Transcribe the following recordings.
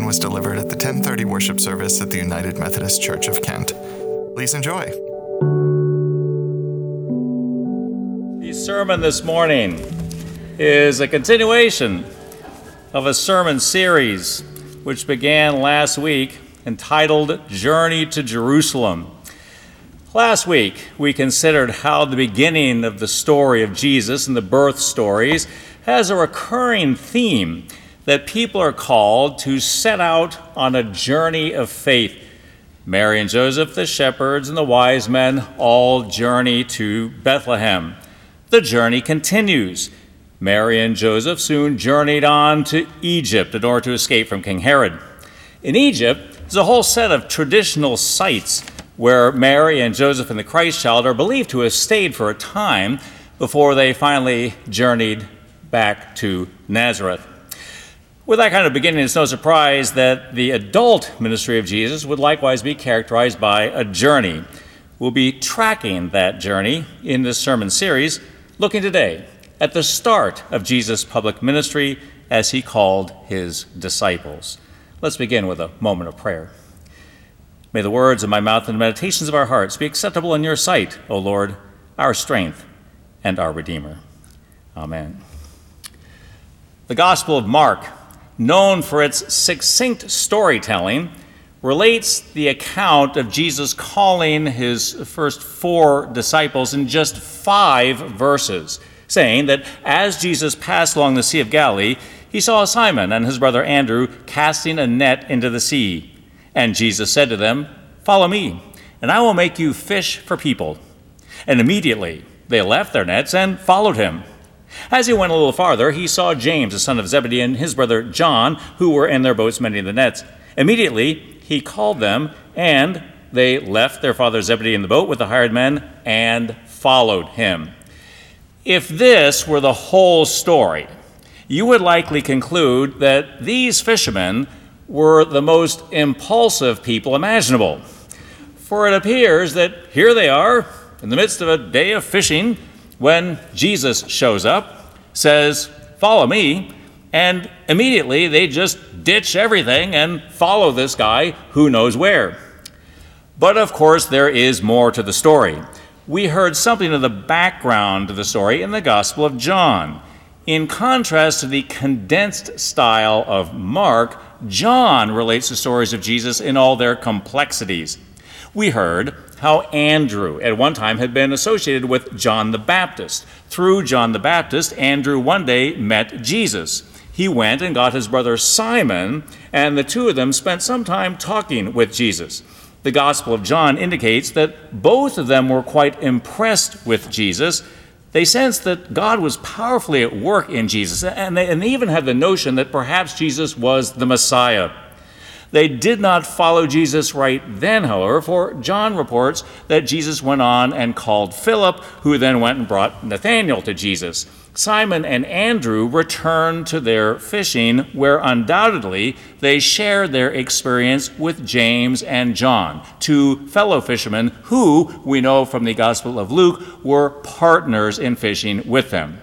sermon was delivered at the 10:30 worship service at the United Methodist Church of Kent. Please enjoy. The sermon this morning is a continuation of a sermon series which began last week entitled Journey to Jerusalem. Last week, we considered how the beginning of the story of Jesus and the birth stories has a recurring theme that people are called to set out on a journey of faith. Mary and Joseph, the shepherds, and the wise men all journey to Bethlehem. The journey continues. Mary and Joseph soon journeyed on to Egypt in order to escape from King Herod. In Egypt, there's a whole set of traditional sites where Mary and Joseph and the Christ child are believed to have stayed for a time before they finally journeyed back to Nazareth. With that kind of beginning, it's no surprise that the adult ministry of Jesus would likewise be characterized by a journey. We'll be tracking that journey in this sermon series, looking today at the start of Jesus' public ministry as he called his disciples. Let's begin with a moment of prayer. May the words of my mouth and the meditations of our hearts be acceptable in your sight, O Lord, our strength and our Redeemer. Amen. The Gospel of Mark, known for its succinct storytelling, relates the account of Jesus calling his first 4 disciples in just 5 verses, saying that as Jesus passed along the Sea of Galilee, he saw Simon and his brother Andrew casting a net into the sea. And Jesus said to them, "Follow me, and I will make you fish for people." And immediately they left their nets and followed him. As he went a little farther, he saw James, the son of Zebedee, and his brother John, who were in their boats mending the nets. Immediately he called them, and they left their father Zebedee in the boat with the hired men and followed him. If this were the whole story, you would likely conclude that these fishermen were the most impulsive people imaginable. For it appears that here they are, in the midst of a day of fishing, when Jesus shows up, says, "Follow me," and immediately they just ditch everything and follow this guy who knows where. But of course, there is more to the story. We heard something of the background to the story in the Gospel of John. In contrast to the condensed style of Mark, John relates the stories of Jesus in all their complexities. We heard how Andrew at one time had been associated with John the Baptist. Through John the Baptist, Andrew one day met Jesus. He went and got his brother Simon, and the two of them spent some time talking with Jesus. The Gospel of John indicates that both of them were quite impressed with Jesus. They sensed that God was powerfully at work in Jesus, and they even had the notion that perhaps Jesus was the Messiah. They did not follow Jesus right then, however, for John reports that Jesus went on and called Philip, who then went and brought Nathanael to Jesus. Simon and Andrew returned to their fishing, where undoubtedly they shared their experience with James and John, 2 fellow fishermen who, we know from the Gospel of Luke, were partners in fishing with them.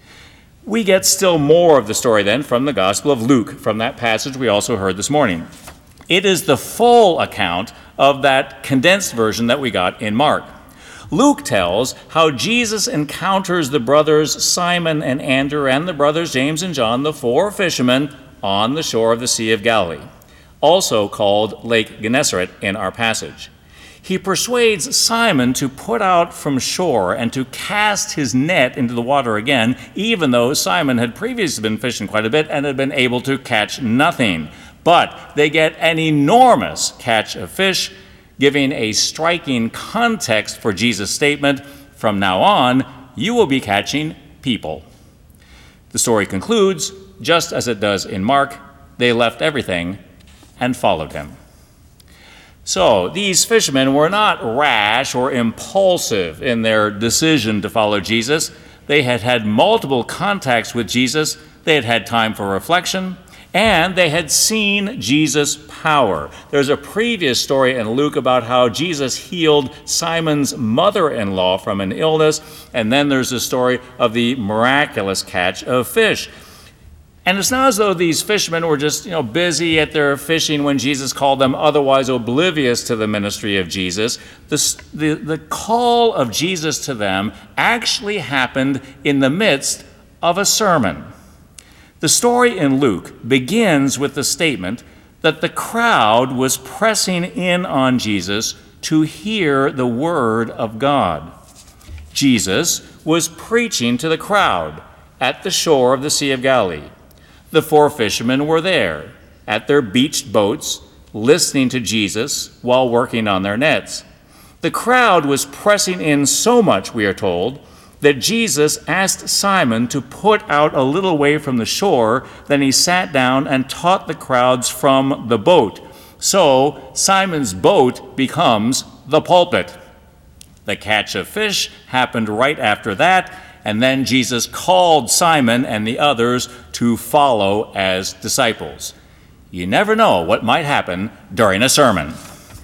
We get still more of the story then from the Gospel of Luke, from that passage we also heard this morning. It is the full account of that condensed version that we got in Mark. Luke tells how Jesus encounters the brothers Simon and Andrew and the brothers James and John, the 4 fishermen, on the shore of the Sea of Galilee, also called Lake Gennesaret in our passage. He persuades Simon to put out from shore and to cast his net into the water again, even though Simon had previously been fishing quite a bit and had been able to catch nothing. But they get an enormous catch of fish, giving a striking context for Jesus' statement, "From now on, you will be catching people." The story concludes, just as it does in Mark, they left everything and followed him. So these fishermen were not rash or impulsive in their decision to follow Jesus. They had had multiple contacts with Jesus. They had had time for reflection, and they had seen Jesus' power. There's a previous story in Luke about how Jesus healed Simon's mother-in-law from an illness, and then there's the story of the miraculous catch of fish. And it's not as though these fishermen were just, busy at their fishing when Jesus called them, otherwise oblivious to the ministry of Jesus. The call of Jesus to them actually happened in the midst of a sermon. The story in Luke begins with the statement that the crowd was pressing in on Jesus to hear the word of God. Jesus was preaching to the crowd at the shore of the Sea of Galilee. The 4 fishermen were there at their beached boats, listening to Jesus while working on their nets. The crowd was pressing in so much, we are told, that Jesus asked Simon to put out a little way from the shore. Then he sat down and taught the crowds from the boat. So Simon's boat becomes the pulpit. The catch of fish happened right after that, and then Jesus called Simon and the others to follow as disciples. You never know what might happen during a sermon.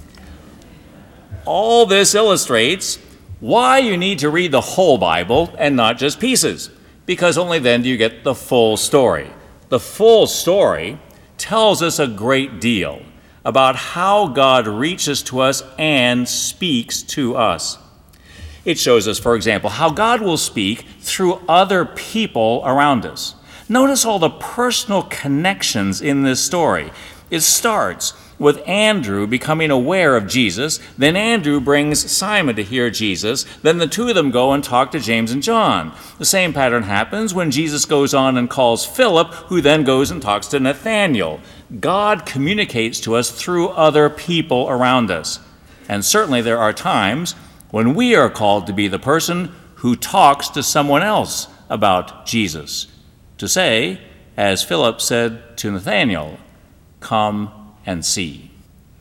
All this illustrates why you need to read the whole Bible and not just pieces, because only then do you get the full story. The full story tells us a great deal about how God reaches to us and speaks to us. It shows us, for example, how God will speak through other people around us. Notice all the personal connections in this story. It starts with Andrew becoming aware of Jesus. Then Andrew brings Simon to hear Jesus. Then the 2 of them go and talk to James and John. The same pattern happens when Jesus goes on and calls Philip, who then goes and talks to Nathanael. God communicates to us through other people around us. And certainly there are times when we are called to be the person who talks to someone else about Jesus. To say, as Philip said to Nathanael, "Come and see."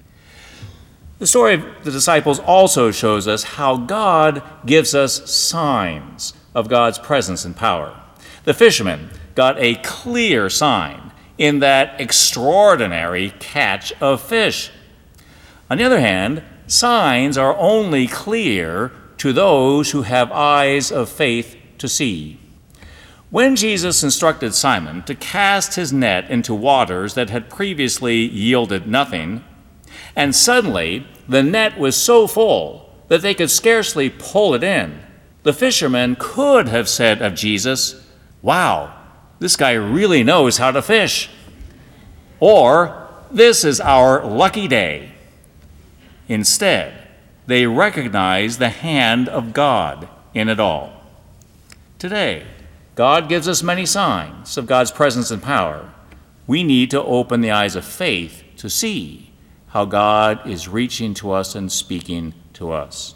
The story of the disciples also shows us how God gives us signs of God's presence and power. The fishermen got a clear sign in that extraordinary catch of fish. On the other hand, signs are only clear to those who have eyes of faith to see. When Jesus instructed Simon to cast his net into waters that had previously yielded nothing, and suddenly the net was so full that they could scarcely pull it in, the fishermen could have said of Jesus, "Wow, this guy really knows how to fish." Or, "This is our lucky day." Instead, they recognize the hand of God in it all. Today, God gives us many signs of God's presence and power. We need to open the eyes of faith to see how God is reaching to us and speaking to us.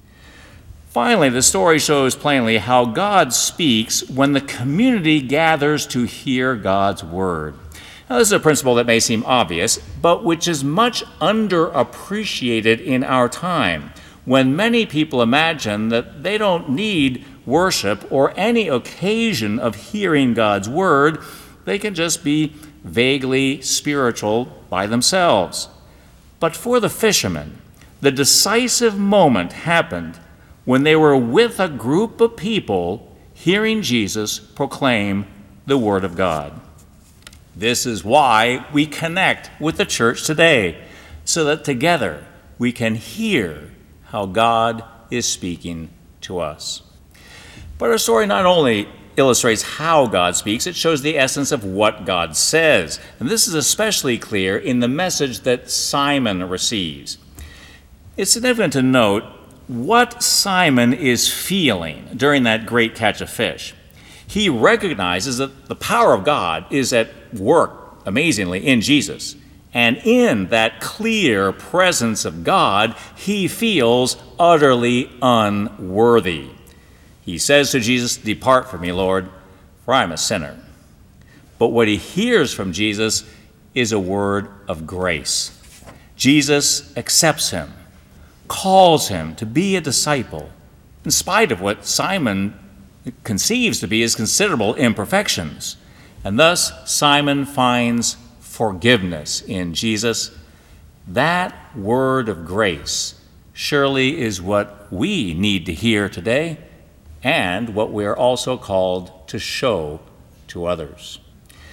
Finally, the story shows plainly how God speaks when the community gathers to hear God's word. Now, this is a principle that may seem obvious, but which is much underappreciated in our time, when many people imagine that they don't need worship or any occasion of hearing God's word. They can just be vaguely spiritual by themselves. But for the fishermen, the decisive moment happened when they were with a group of people hearing Jesus proclaim the word of God. This is why we connect with the church today, so that together we can hear how God is speaking to us. But our story not only illustrates how God speaks, it shows the essence of what God says. And this is especially clear in the message that Simon receives. It's significant to note what Simon is feeling during that great catch of fish. He recognizes that the power of God is at work amazingly in Jesus. And in that clear presence of God, he feels utterly unworthy. He says to Jesus, "Depart from me, Lord, for I am a sinner." But what he hears from Jesus is a word of grace. Jesus accepts him, calls him to be a disciple, in spite of what Simon conceives to be his considerable imperfections. And thus, Simon finds forgiveness in Jesus. That word of grace surely is what we need to hear today, and what we are also called to show to others.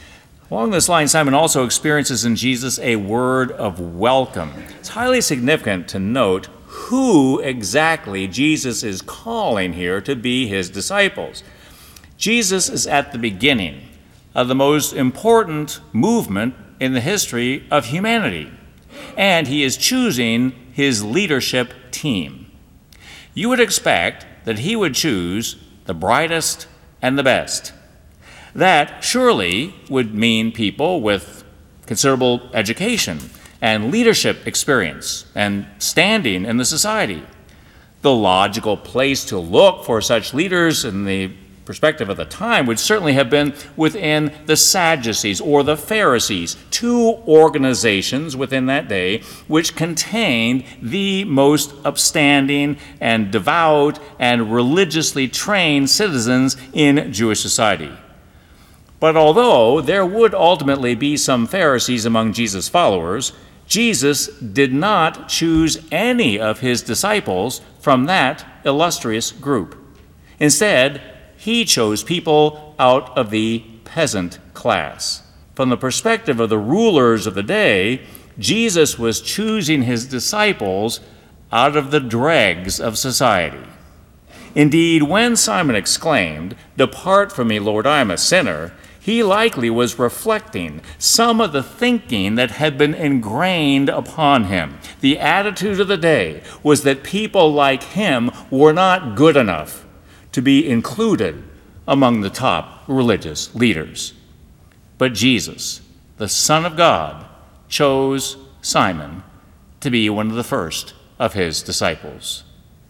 Along this line, Simon also experiences in Jesus a word of welcome. It's highly significant to note who exactly Jesus is calling here to be his disciples. Jesus is at the beginning of the most important movement in the history of humanity, and he is choosing his leadership team. You would expect that he would choose the brightest and the best. That surely would mean people with considerable education and leadership experience and standing in the society. The logical place to look for such leaders in the perspective of the time would certainly have been within the Sadducees or the Pharisees, two organizations within that day which contained the most upstanding and devout and religiously trained citizens in Jewish society. But although there would ultimately be some Pharisees among Jesus' followers, Jesus did not choose any of his disciples from that illustrious group. Instead, he chose people out of the peasant class. From the perspective of the rulers of the day, Jesus was choosing his disciples out of the dregs of society. Indeed, when Simon exclaimed, "Depart from me, Lord, I am a sinner," he likely was reflecting some of the thinking that had been ingrained upon him. The attitude of the day was that people like him were not good enough to be included among the top religious leaders. But Jesus, the Son of God, chose Simon to be one of the first of his disciples.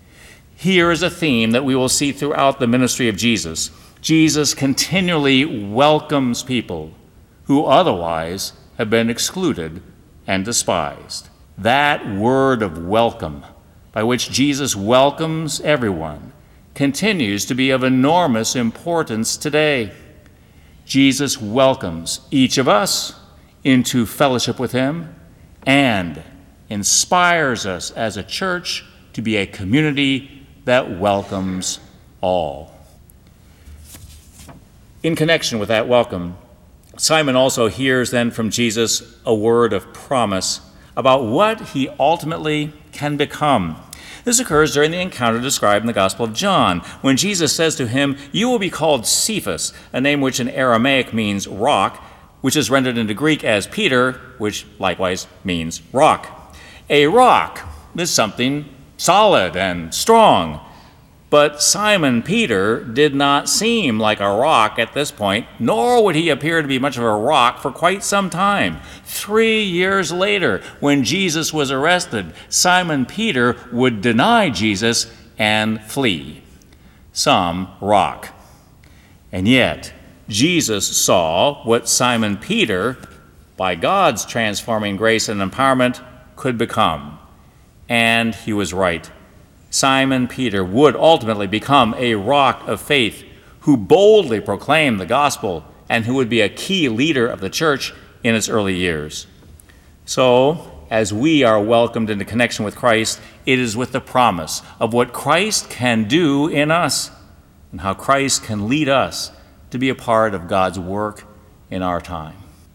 Here is a theme that we will see throughout the ministry of Jesus. Jesus continually welcomes people who otherwise have been excluded and despised. That word of welcome, by which Jesus welcomes everyone, continues to be of enormous importance today. Jesus welcomes each of us into fellowship with him and inspires us as a church to be a community that welcomes all. In connection with that welcome, Simon also hears then from Jesus a word of promise about what he ultimately can become. This occurs during the encounter described in the Gospel of John, when Jesus says to him, "You will be called Cephas," a name which in Aramaic means rock, which is rendered into Greek as Peter, which likewise means rock. A rock is something solid and strong. But Simon Peter did not seem like a rock at this point, nor would he appear to be much of a rock for quite some time. 3 years later, when Jesus was arrested, Simon Peter would deny Jesus and flee. Some rock. And yet, Jesus saw what Simon Peter, by God's transforming grace and empowerment, could become. And he was right. Simon Peter would ultimately become a rock of faith who boldly proclaimed the gospel and who would be a key leader of the church in its early years. So, as we are welcomed into connection with Christ, it is with the promise of what Christ can do in us and how Christ can lead us to be a part of God's work in our time.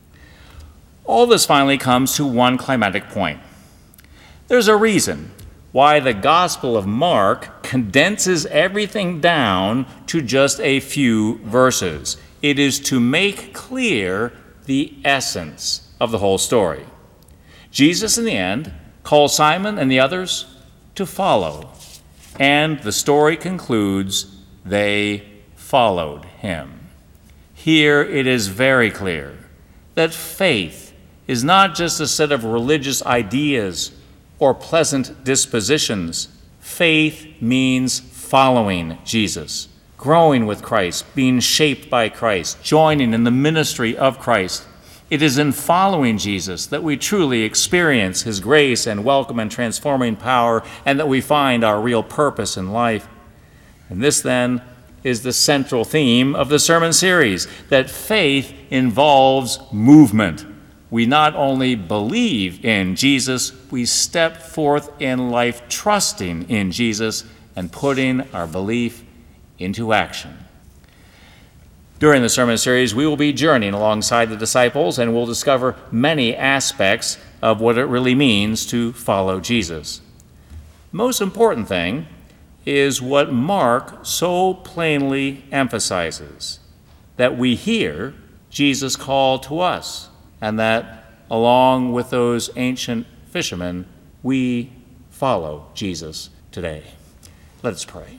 All this finally comes to one climactic point. There's a reason why the Gospel of Mark condenses everything down to just a few verses. It is to make clear the essence of the whole story. Jesus, in the end, calls Simon and the others to follow, and the story concludes, they followed him. Here it is very clear that faith is not just a set of religious ideas or pleasant dispositions. Faith means following Jesus, growing with Christ, being shaped by Christ, joining in the ministry of Christ. It is in following Jesus that we truly experience his grace and welcome and transforming power, and that we find our real purpose in life. And this then is the central theme of the sermon series, that faith involves movement. We not only believe in Jesus, we step forth in life trusting in Jesus and putting our belief into action. During the sermon series, we will be journeying alongside the disciples and we'll discover many aspects of what it really means to follow Jesus. The most important thing is what Mark so plainly emphasizes, that we hear Jesus' call to us, and that along with those ancient fishermen, we follow Jesus today. Let us pray.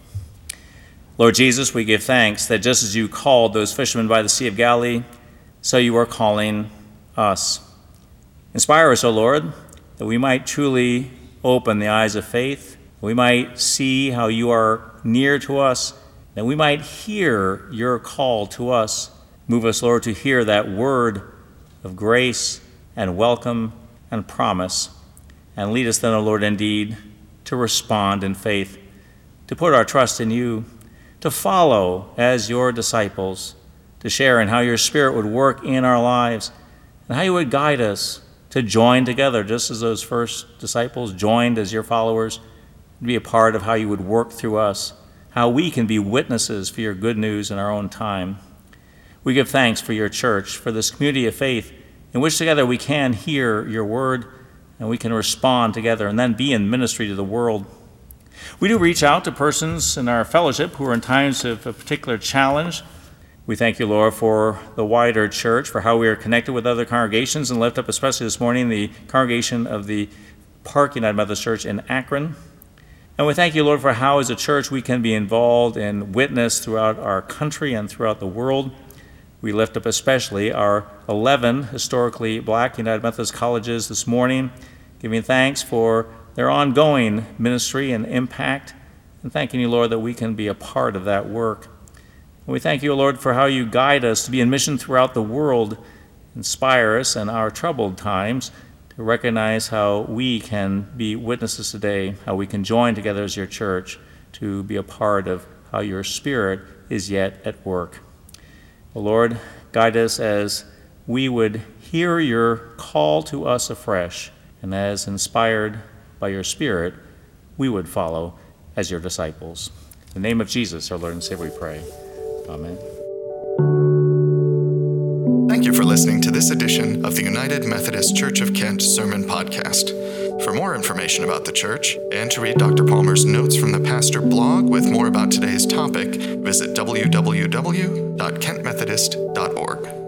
Lord Jesus, we give thanks that just as you called those fishermen by the Sea of Galilee, so you are calling us. Inspire us, O Lord, that we might truly open the eyes of faith, we might see how you are near to us, that we might hear your call to us. Move us, Lord, to hear that word of grace and welcome and promise, and lead us then, O Lord, indeed, to respond in faith, to put our trust in you, to follow as your disciples, to share in how your Spirit would work in our lives, and how you would guide us to join together, just as those first disciples joined as your followers, to be a part of how you would work through us, how we can be witnesses for your good news in our own time. We give thanks for your church, for this community of faith, in which together we can hear your word, and we can respond together and then be in ministry to the world. We do reach out to persons in our fellowship who are in times of a particular challenge. We thank you, Lord, for the wider church, for how we are connected with other congregations, and lift up especially this morning the congregation of the Park United Methodist Church in Akron. And we thank you, Lord, for how as a church we can be involved in witness throughout our country and throughout the world. We lift up especially our 11 historically black United Methodist colleges this morning, giving thanks for their ongoing ministry and impact, and thanking you, Lord, that we can be a part of that work. And we thank you, Lord, for how you guide us to be in mission throughout the world, inspire us in our troubled times to recognize how we can be witnesses today, how we can join together as your church to be a part of how your Spirit is yet at work. O Lord, guide us as we would hear your call to us afresh, and as inspired by your Spirit, we would follow as your disciples. In the name of Jesus, our Lord and Savior, we pray. Amen. Thank you for listening to this edition of the United Methodist Church of Kent Sermon Podcast. For more information about the church and to read Dr. Palmer's notes from the pastor blog with more about today's topic, visit www.kentmethodist.org.